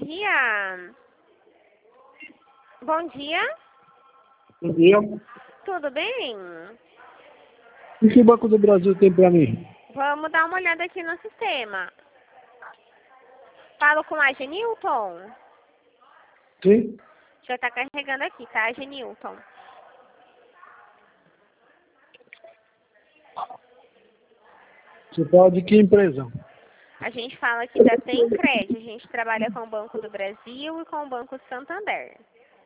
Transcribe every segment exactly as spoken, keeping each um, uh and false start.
dia. Bom dia. Bom dia. Tudo bem? O que o Banco do Brasil tem para mim? Vamos dar uma olhada aqui no sistema. Falo com a Genilton? Sim? Já está carregando aqui, tá, Genilton? Você fala de que empresa? A gente fala aqui da Tencred. A gente trabalha com o Banco do Brasil e com o Banco Santander.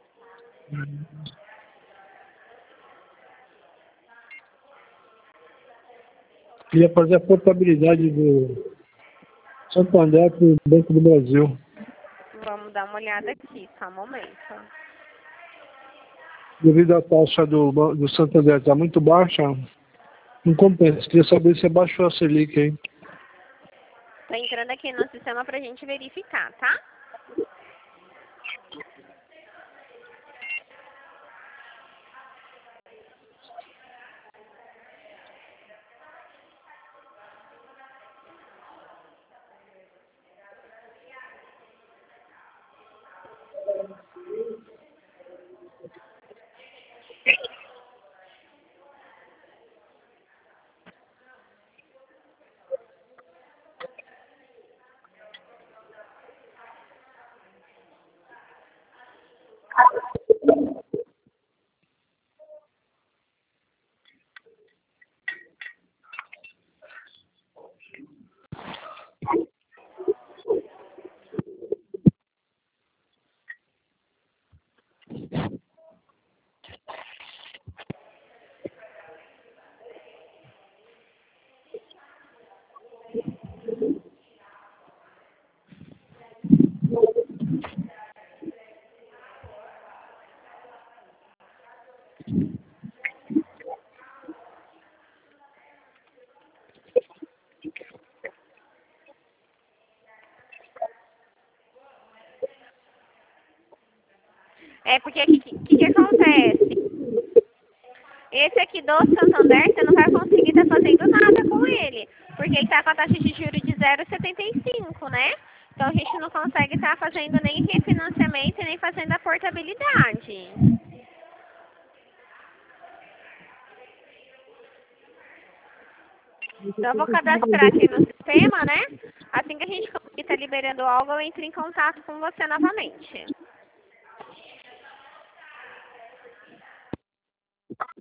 Queria fazer a portabilidade do Santander para o Banco do Brasil. Vamos dar uma olhada aqui, só um momento. Devido à taxa do, ban- do Santander estar muito baixa, não compensa. Queria saber se abaixou a Selic aí. Tô entrando aqui no sistema pra gente verificar, tá? É porque o que, que, que acontece? Esse aqui do Santander, você não vai conseguir estar fazendo nada com ele. Porque ele está com a taxa de juros de zero vírgula setenta e cinco, né? Então a gente não consegue estar fazendo nem refinanciamento e nem fazendo a portabilidade. Então eu vou cadastrar aqui no sistema, né? Assim que a gente conseguir estar liberando algo, eu entro em contato com você novamente.